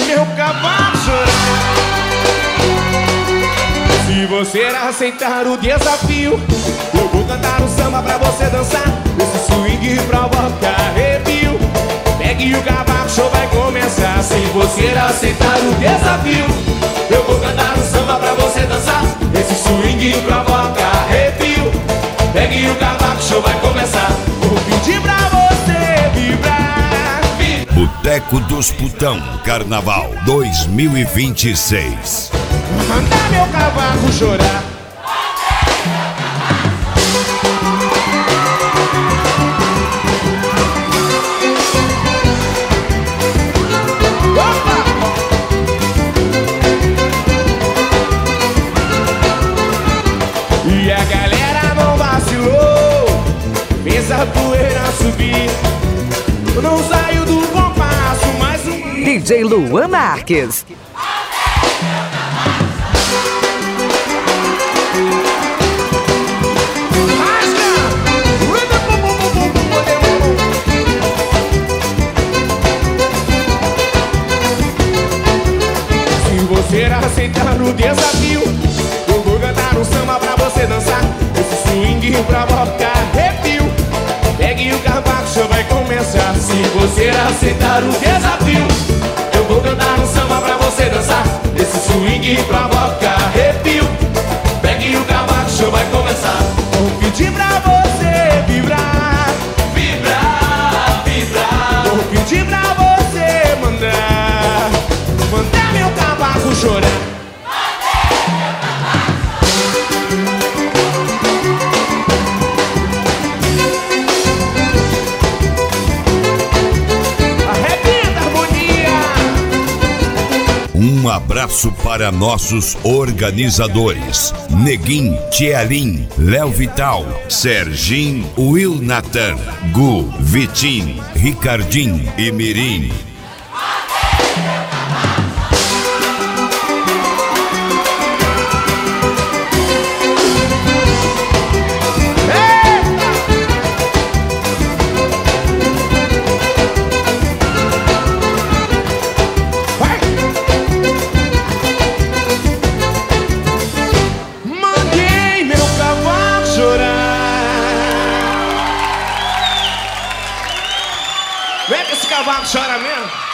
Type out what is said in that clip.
meu cavalo chorar. Se você aceitar o desafio, eu vou cantar um samba pra você dançar. Esse swing provoca arrepio. Pegue o cavaco, o show vai começar. Se você aceitar o desafio, eu vou cantar um samba pra você dançar. Esse swing provoca arrepio. Pegue o cavaco, o show vai começar. Vou pedir pra você vibrar. Boteco dos Putão Carnaval 2026. Mandar meu cavaco chorar. Opa! E a galera não vacilou, fez a poeira subir. Eu não saio do compasso, mais um DJ Luan Marques. Se aceitar o desafio, eu vou cantar um samba pra você dançar. Esse swing provoca arrepio. Pegue o cavaco, o show vai começar. Se você aceitar o desafio, eu vou cantar um samba pra você dançar. Esse swing provoca arrepio. Pegue o cavaco, o show vai começar. Vou pedir pra você vibrar. Vibrar, vibrar. Vou pedir pra você mandar. Mandar meu cavaco chorar. Arrebenta a harmonia. Um abraço para nossos organizadores: Neguim, Tchelim, Léo Vital, Serginho, Will Nathan, Gu, Vitim, Ricardim e Mirim. Vem que esse cavaco chora mesmo.